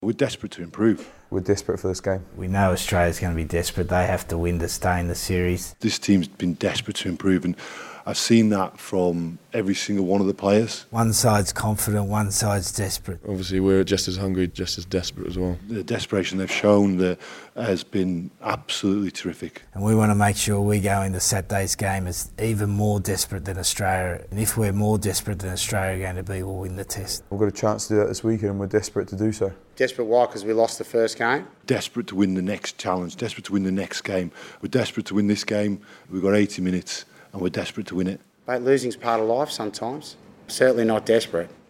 We're desperate to improve. We're desperate for this game. We know Australia's going to be desperate. They have to win to stay in the series. This team's been desperate to improve, and I've seen that from every single one of the players. One side's confident, one side's desperate. Obviously, we're just as hungry, just as desperate as well. The desperation they've shown has been absolutely terrific. And we want to make sure we go into Saturday's game as even more desperate than Australia. And if we're more desperate than Australia are going to be, we'll win the test. We've got a chance to do that this weekend, and we're desperate to do so. Desperate why? Because we lost the first game. Desperate to win the next challenge, desperate to win the next game. We're desperate to win this game. We've got 80 minutes and we're desperate to win it. But losing's part of life sometimes. Certainly not desperate.